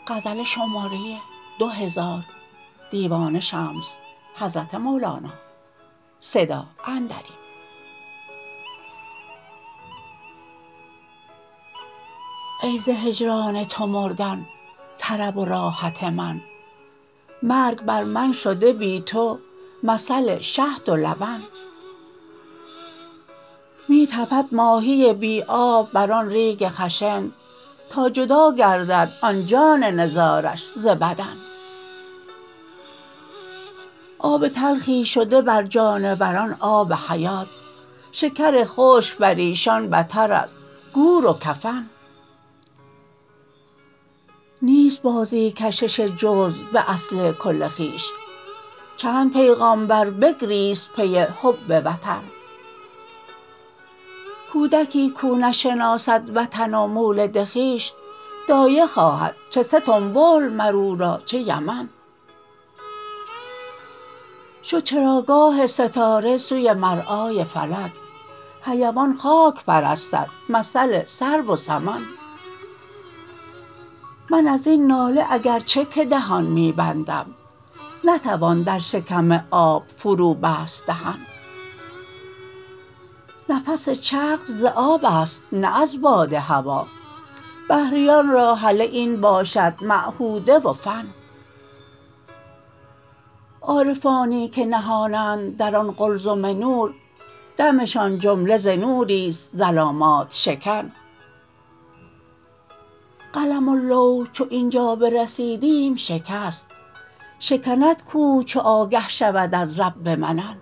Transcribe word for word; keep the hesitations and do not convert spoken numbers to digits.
غزل شماره دو هزار دیوان شمس حضرت مولانا صدا اندری. ای ز هجران تو مردن طرب و راحت من، مرگ بر من شده بی تو مثل شهد و لبن. می تپد ماهی بی آب بر آن ریگ خشن، تا جدا گردد آن جان نزارش ز بدن. آب تلخی شده بر جانوران آب حیات، شکر خشک بر ایشان بتر از گور و کفن. نیست بازی کشش جزو به اصل کل خویش، چند پیغامبر بگریست پی حب وطن. کودکی کو نشناسد وطن و مولد خویش، دایه خواهد چه ستنبول مر او را چه یمن. شد چراگاه ستاره سوی مرعای فلک، حیوان خاک پرستد مثل سرو و سمن. من از این ناله اگر چه که دهان می بندم، نتوان در شکم آب فروبست دهن. نفس چغز ز آب است نه از باد هوا، بحریان را هله این باشد معهوده و فن. عارفانی که نهانند در آن قلزم نور، دمشان جمله ز نوری است ظلامات شکن. قلم و لوح چو این جا برسیدیم شکست، شکند کوه چو آگه شود از رب منن.